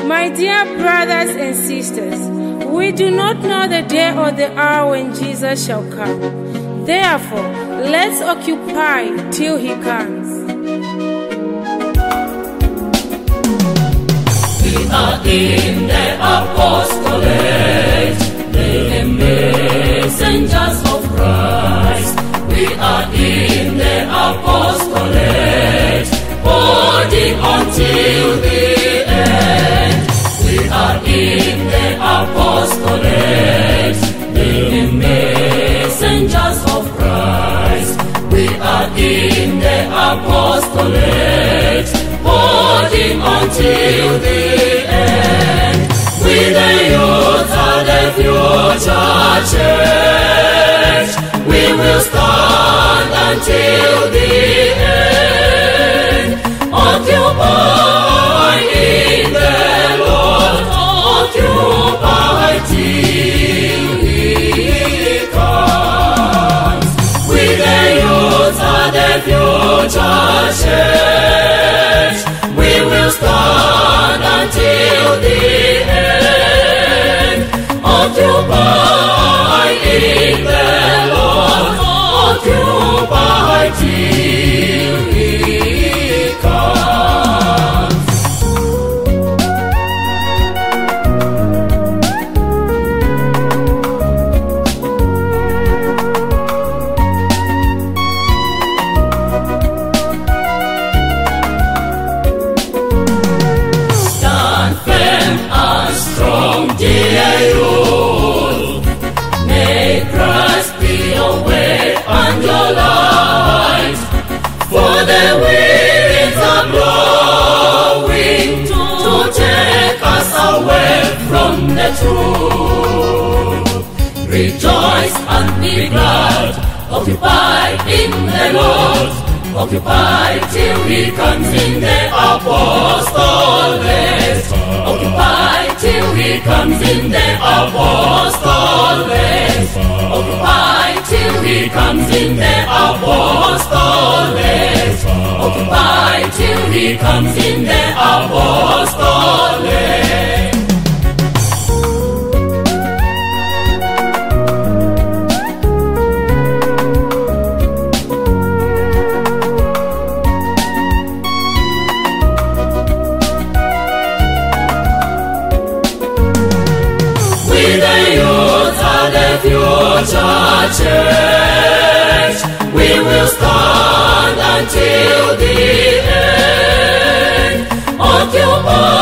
My dear brothers and sisters, we do not know the day or the hour when Jesus shall come. Therefore, let's occupy till he comes. We are in the apostolate, the messengers of Christ. We are in the apostolate, holding until the end. We are in the apostolate, the messengers of Christ. We are in the apostolate, holding until the end. We the youth are the future church. We will stand until the end. Occupy in the Lord, occupy till he comes. We the youth are the future church. We will stand until the end. Occupy in the Lord, occupy till he comes. Stand firm and strong, dear youth. May Christ be your way and your light. For the winds are blowing to take us away from the truth. Rejoice and be glad, occupy in the Lord, occupy till he comes in the apostolate. Occupy till he comes in the apostolate. Occupy till he comes in the apostolate. Occupy till he comes in the apostolate. We the youth are the future church. We will stand until the end. Occupy